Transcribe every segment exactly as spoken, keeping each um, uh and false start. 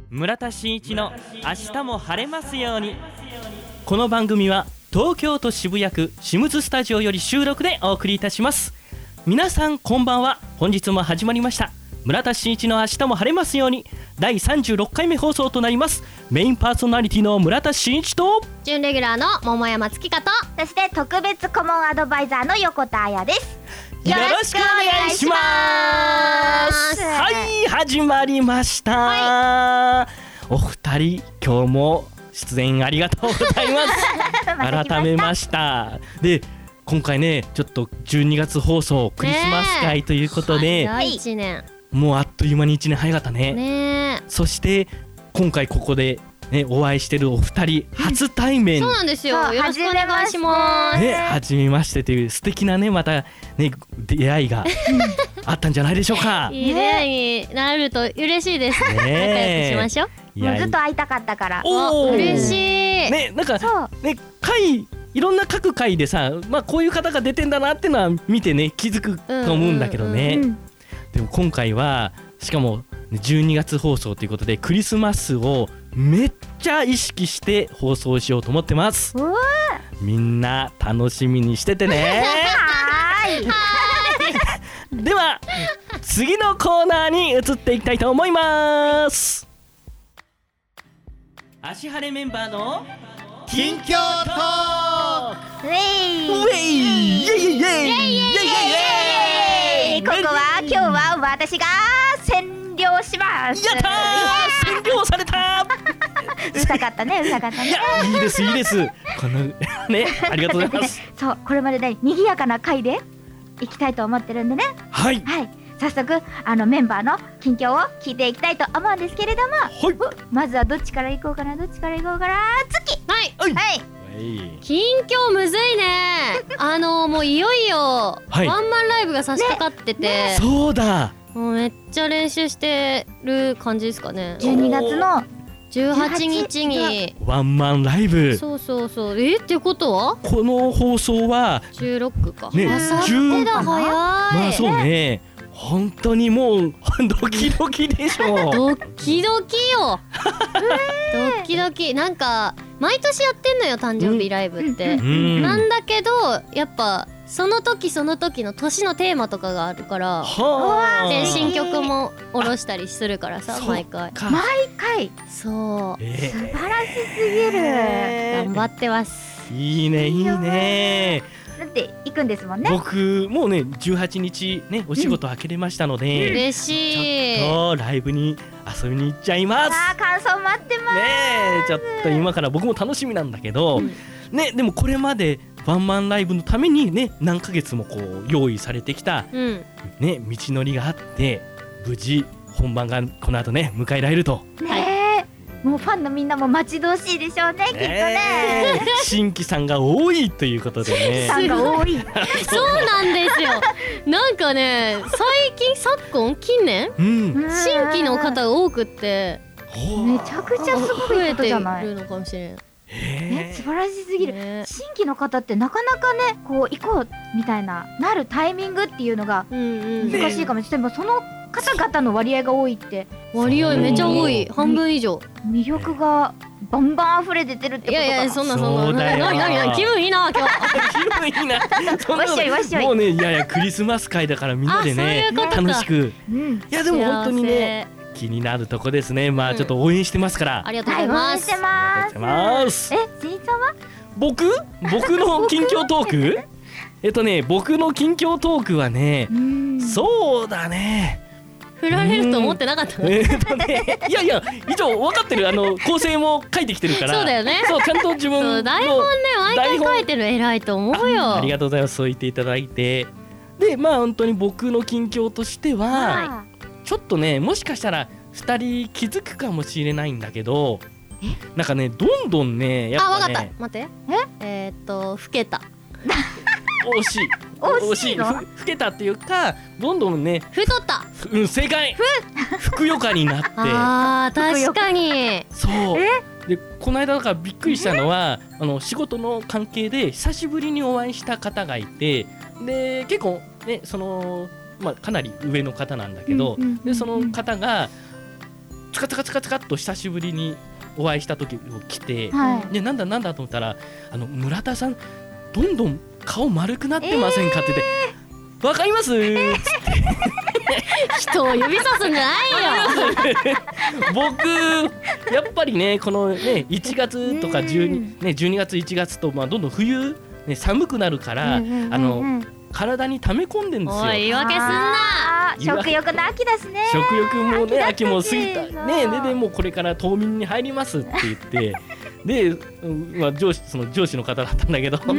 村田真一の明日も晴れますように。この番組は東京都渋谷区シムズスタジオより収録でお送りいたします。皆さんこんばんは。本日も始まりました村田真一の明日も晴れますようにだいさんじゅうろっかいめ放送となります。メインパーソナリティの村田真一と準レギュラーの桃山月香と、 そして特別顧問アドバイザーの横田彩です。 よろしくお願いします。はい、始まりました、はい、お二人今日も出演ありがとうございます改めました。で今回ねちょっとじゅうにがつ放送クリスマス会ということで、 早いいちねん、 もうあっという間にいちねん早かった ね, ねそして今回ここでね、お会いしてるお二人初対面、 そうなんですよ。よろしくお願いします。 ね、初めましてという素敵なねまたね出会いがあったんじゃないでしょうか。 いい出会いになると嬉しいです。ね、仲良くしましょう。 もうずっと会いたかったから。 お嬉しい。 ね、なんかね回いろんな各回でさ、まあこういう方が出てんだなっていうのは見てね気づくと思うんだけどね。うんうんうん、でも今回はしかもじゅうにがつ放送ということでクリスマスをめっちゃ意識して放送しようと思ってます。みんな楽しみにしててねでは次のコーナーに移っていきたいと思います。足晴れメンバーの近況トーク。 ウェイウェイイエイイエイイエイイエイイエイ。 ここは今日は私が占領します。 やったー占領されたうるさかったねうるさかったね。 いやいいですいいですこのねありがとうございます。 そうこれまでね賑やかな回でいきたいと思ってるんでね。 はい、 はい、早速あのメンバーの近況を聞いていきたいと思うんですけれども、はい、まずはどっちから行こうかなどっちから行こうかな。月はいはい、 はい近況むずいねあのもういよいよ、はい、ワンマンライブが差し掛かってて、ねね、 そうだもうめっちゃ練習してる感じですかね。 じゅうにがつのじゅうはちにちにワンマンライブ。 そうそうそうえってことはこの放送はじゅうろくか、 ね、 あさってだ早い。 まあそうね本当にもうドキドキでしょドキドキよドキドキなんか毎年やってんのよ誕生日ライブって、うん、なんだけどやっぱその時その時の年のテーマとかがあるからで新曲も下ろしたりするからさ毎回毎回そう、 えー、素晴らしすぎる、 えー、頑張ってます。 いいねいいねだって行くんですもんね。 僕もうねじゅうはちにちねお仕事開けれましたので、 うん、嬉しい。 ちょっとライブに遊びに行っちゃいます。 あ感想待ってますねえちょっと今から僕も楽しみなんだけど、うん、ねでもこれまでワンマンライブのためにね何ヶ月もこう用意されてきた、うん、ね道のりがあって無事本番がこの後ね迎えられると。 ねえもうファンのみんなも待ち遠しいでしょうねきっとね。 新規さんが多いということでね。 さんが多いそうなんですよ。なんかね最近昨今近年、うん、新規の方が多くってめちゃくちゃすごいことじゃない。 増えてるのかもしれん。 ね、素晴らしすぎる、ね、新規の方ってなかなかねこう行こうみたいななるタイミングっていうのが難しいかもしれない、ね、その方々の割合が多いって割合めちゃ多い半分以上魅力がバンバン溢れ出てるってことか。 いやいやそんなそんななになになに気分いいな今日気分いいなそんなわっしょいわっしょいもうねいやいやクリスマス会だからみんなでね楽しく、うん、いやでも本当にね気になるとこですね。まあちょっと応援してますから、 うん、ありがとうございます。 応援してます。 ますえ、しんちゃんは？ 僕僕の近況トークえっとね僕の近況トークはねそうだね振られると思ってなかったの。 えー、っとねいやいや一応分かってるあの構成も書いてきてるからそうだよねそうちゃんと自分の台本ね毎回書いてる偉いと思うよ。 あ, ありがとうございます。そう言っていただいてでまあ本当に僕の近況としては、はい、ちょっとねもしかしたらふたり気づくかもしれないんだけどなんかねどんどんねやっぱねあ分かった待ってええー、っと老けた惜しい惜しいの老けたっていうかどんどんね太った、 うん、正解ふくよかになってあー確かにそうでこの間だからびっくりしたのはあの仕事の関係で久しぶりにお会いした方がいてで結構ねその、まあ、かなり上の方なんだけど、うんうんうんうん、でその方がツカツカツカツカっと久しぶりにお会いした時を来て、 はい、 でなんだなんだと思ったらあの村田さんどんどん顔丸くなってませんかって言って、えー、わかります、えー、つって人を指さすんじゃないよ僕やっぱりねこのねいちがつとかじゅうに、ね、じゅうにがついちがつと、まあ、どんどん冬、ね、寒くなるから、うんうんうんうん、あの体に溜め込んでんですよ。 おい言い訳すんな。 食欲の秋ですね。 食欲もね秋も過ぎたね。ででもうこれから冬眠に入りますって言ってで、まあ、上司その上司の方だったんだけど、うん、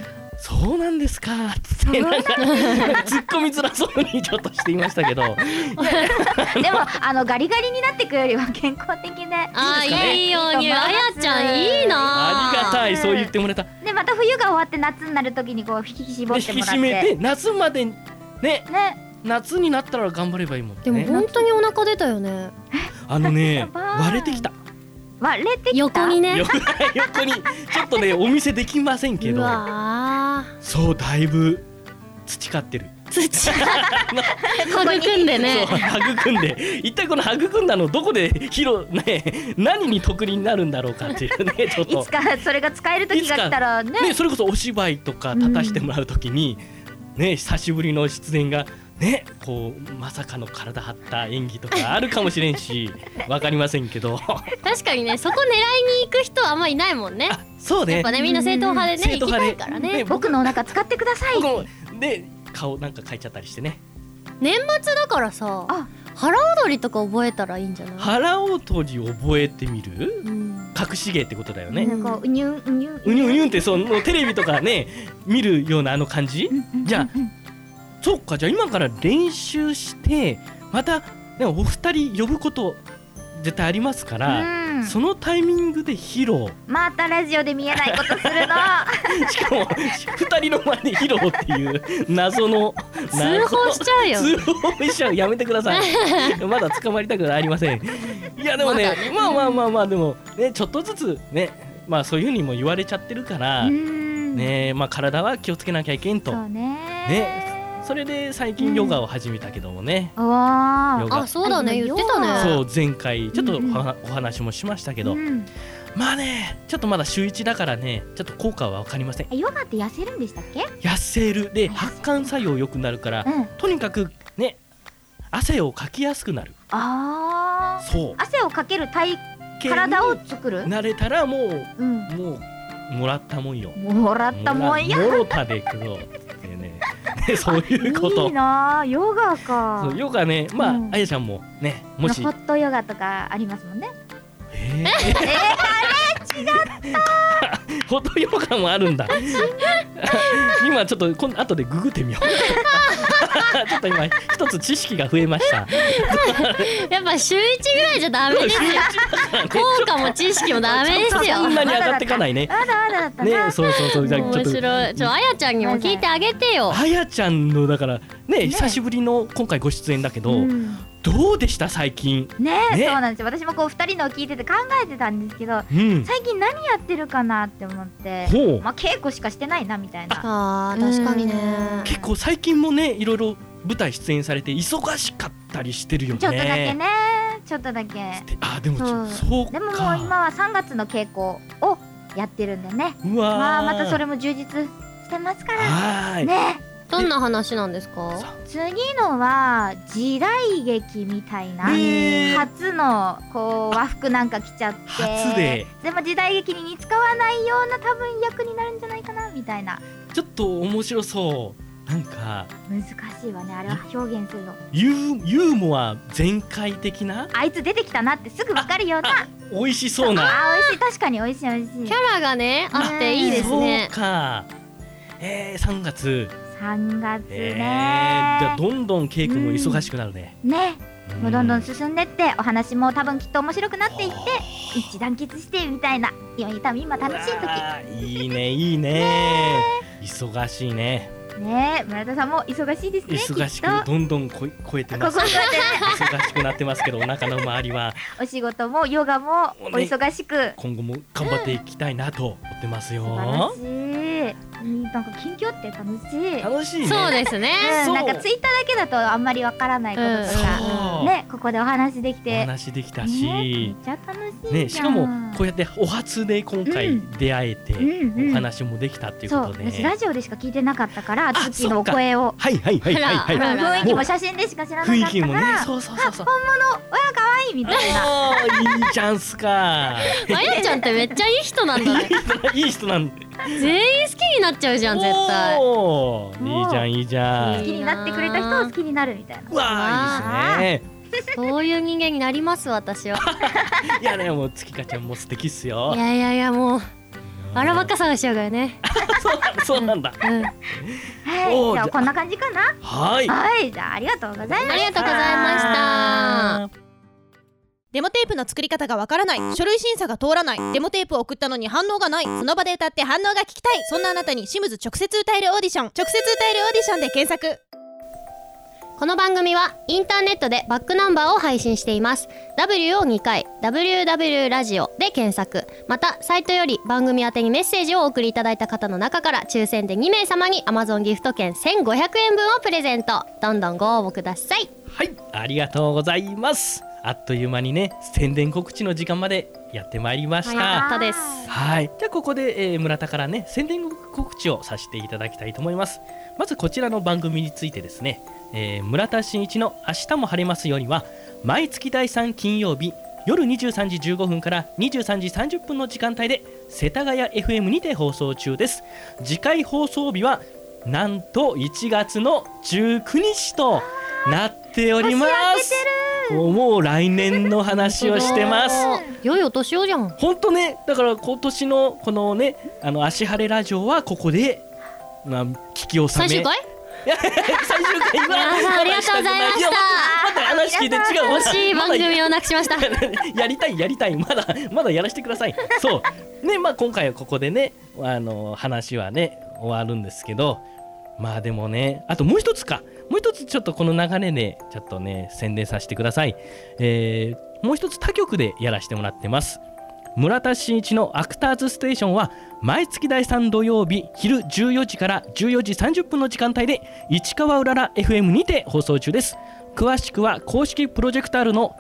そうなんですかってなんか突っ込みづらそうにちょっとしていましたけどでもあのガリガリになってくよりは健康的であいいですかね。いいよにあやちゃんいいな。 ありがたいそう言ってもらえた。 でまた冬が終わって夏になる時にこう引き絞ってもらって引き締めて夏までねね夏になったら頑張ればいいもんね。 でも本当にお腹出たよね。 あのね割れてきた。 割れてきた横にね横にちょっとねお見せできませんけどそうだいぶ培ってる土育んでねそう育んで一体この育んだのどこで広ね何に得になるんだろうかっていうねちょっといつかそれが使える時が来たら ね, ねそれこそお芝居とか立たしてもらう時に、うん、ね久しぶりの出演がね、こうまさかの体張った演技とかあるかもしれんしわかりませんけど確かにねそこ狙いに行く人はあんまいないもんね。 あそうねやっぱねみんな正統派でね行きたいからね。 僕のお腹使ってくださいで顔なんか描いちゃったりしてね。 年末だからさ腹踊りとか覚えたらいいんじゃない。 腹踊り覚えてみる、うん、隠し芸ってことだよね。 なんかうにゅんうにゅんうにゅんうにゅんってそのテレビとかね見るようなあの感じじゃあそうかじゃあ今から練習してまた、ね、お二人呼ぶこと絶対ありますから、うん、そのタイミングで披露またラジオで見えないことするのしかも二人の前で披露っていう謎の通報しちゃうよ通報しちゃうやめてくださいまだ捕まりたくありません。いやでも ね, ま, ねまあまあまあまあでもねちょっとずつねまあそういうふうにも言われちゃってるからねまあ体は気をつけなきゃいけんとそうねねそれで最近ヨガを始めたけどもね、 うん、ああそうだね言ってたね。 そう前回ちょっと お,、うん、お話もしましたけど、うん、まあねちょっとまだ週一だからねちょっと効果は分かりません。 ヨガって痩せるんでしたっけ。 痩せるで発汗作用良くなるから、うん、とにかくね汗をかきやすくなる。 あそう汗をかける体体を作る慣れたらもう、うん、もうもらったもんよもらったもんよもろたでくぞね、そういうこといいなヨガか。 そうヨガねまあ、うん、あやちゃんもねもしホットヨガとかありますもんね。 えー、えー、 あれ違ったホットヨガもあるんだ今ちょっと今後でググってみようちょっと今一つ知識が増えましたやっぱ週一ぐらいじゃダメですよ効果も知識もダメですよそんなに上がってかないねまだまだだったなねそうそうそうじゃあちょっと面白いちょあやちゃんにも聞いてあげてよ。 あやちゃんのだからね、ね、久しぶりの今回ご出演だけど、うん、どうでした最近ね, ねそうなんですよ。私もこうふたりのを聞いてて考えてたんですけど、うん、最近何やってるかなって思って、まあ、稽古しかしてないなみたいな。 あー確かにね結構最近もねいろいろ舞台出演されて忙しかったりしてるよね。 ちょっとだけねちょっとだけあでもそうそうか。 でももう今はさんがつの稽古をやってるんでね。 うわまあまたそれも充実してますからはいね。 どんな話なんですか。 次のは時代劇みたいな初のこう和服なんか着ちゃって初ででも時代劇に使わないような多分役になるんじゃないかなみたいな。 ちょっと面白そうなんか難しいわねあれは表現するの。 ユー、ユーモア全開的なあいつ出てきたなってすぐ分かるような美味しそうなあ美味しい確かに美味しい美味しいキャラがねあっていいですね。 そうかえー、さんがつさんがつね、 えー、じゃあどんどん稽古も忙しくなるね、 うん、ね、うん、もうどんどん進んでってお話も多分きっと面白くなっていって一致団結してみたいな今多分今楽しい時いいねいいね忙しいねね村田さんも忙しいですね。 忙しくどんどんこ超えてますここ、ね、忙しくなってますけどお腹の周りはお仕事もヨガもお忙しく、ね、 今後も頑張っていきたいなと思ってますよ。 素晴らしいでなんか近況って楽しい楽しいね。 そうですね、 うん、なんかツイッターだけだとあんまりわからないこととか、うん、ねここでお話できてお話できたし、 ね、めっちゃ楽しいじゃん、 ね、しかもこうやってお初で今回出会えて、 うん、 お話もできたっていうことで、ね、 そう私ラジオでしか聞いてなかったから月のお声をはいはいはいはいはい、 雰囲気も写真でしか知らなかったから、 ね、そうそうそうそう、 あ本物わあかわいいみたいないいチャンスかまやちゃんってめっちゃいい人なんだねいい人なんだ、 全員好きになっちゃうじゃん絶対。 おいいじゃんいいじゃん、 好きになってくれた人を好きになるみたいな。 うわーいいですねそういう人間になります私は。 いやねもう月香ちゃんも素敵っすよ。 いやいやいやもうあらばっか探しちゃうからねそうなんだ、うんうん、 はいじゃあこんな感じかな。 はいはいじゃあありがとうございました。 ありがとうございました。 デモテープの作り方がわからない、書類審査が通らない、デモテープを送ったのに反応がない、その場で歌って反応が聞きたい、そんなあなたにシムズ直接歌えるオーディション、直接歌えるオーディションで検索。 この番組はインターネットでバックナンバーを配信しています。 W をにかい ダブリューダブリュー ラジオで検索。またサイトより番組宛てにメッセージをお送りいただいた方の中から抽選でにめいさまに Amazon ギフト券せんごひゃくえんぶんをプレゼント。どんどんご応募ください。 はい、ありがとうございます。あっという間にね宣伝告知の時間までやってまいりました。 早かったです。 はい、じゃあここで、えー、村田からね宣伝告知をさせていただきたいと思います。まずこちらの番組についてですね、えー、村田真一の明日も晴れますようには毎月だいさん金曜日夜にじゅうさんじじゅうごふんからにじゅうさんじさんじゅっぷんの時間帯で世田谷 エフエム にて放送中です。次回放送日はなんといちがつのじゅうくにちとなっております。もう来年の話をしてます。 良いお年をじゃん。 本当ね、だから今年のこのねあの足晴れラジオはここで、まあ、聞き納め最終回最終回はありがとうございました。 まだ話聞いて違う惜しい番組をなくしましたやりたいやりたいまだまだやらせてください。そうね、まあ今回はここでねあの話はね終わるんですけど、まあでもねあともう一つかもう一つちょっとこの流れでちょっとね宣伝させてください。えー、もう一つ他局でやらせてもらってます。村田真一のアクターズステーションは毎月だいさん土曜日昼じゅうよじからじゅうよじさんじゅっぷんの時間帯で市川うらら エフエム にて放送中です。詳しくは公式プロジェクタールの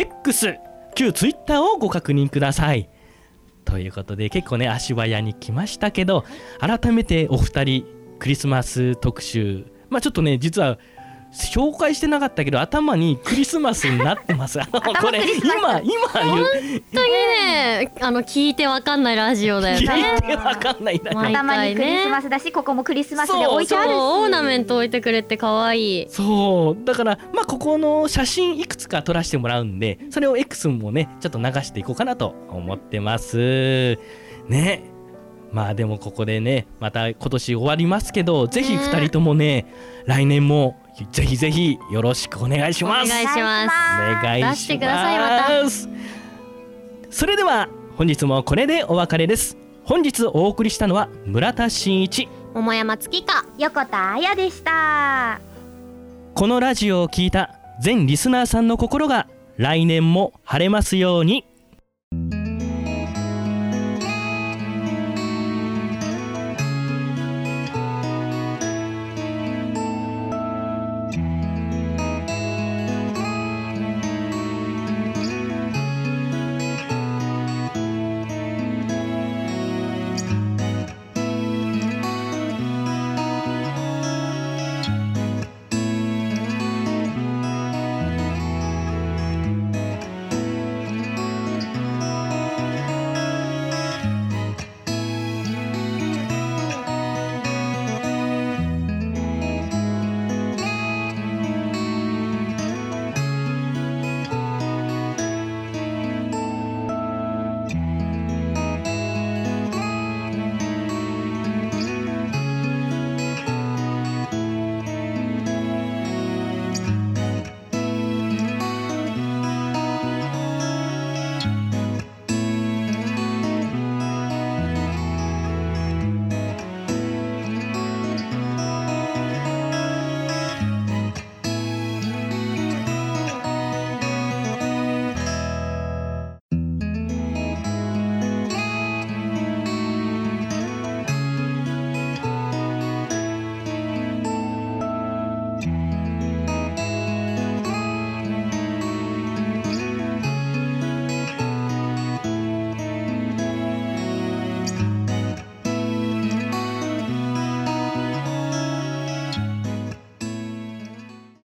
X 旧 Twitter をご確認ください。ということで結構ね足早に来ましたけど、改めてお二人クリスマス特集、まあちょっとね実は紹介してなかったけど頭にクリスマスになってますこれ今今言う本当にねあの聞いてわかんないラジオだよね。 聞いてわかんないラジオ、 ね、頭にクリスマスだしここもクリスマスで置いてあるし、 オーナメント置いてくれて可愛い。 そうだからまあここの写真いくつか撮らせてもらうんでそれを X もねちょっと流していこうかなと思ってますね。まあでもここでねまた今年終わりますけど、ぜひふたりともね来年もぜひぜひよろしくお願いします。 お願いします。 お願いします。 出してくださいまた。 それでは本日もこれでお別れです。本日お送りしたのは村田真一、 桃山月香、 横田彩でした。 このラジオを聞いた全リスナーさんの心が来年も晴れますように。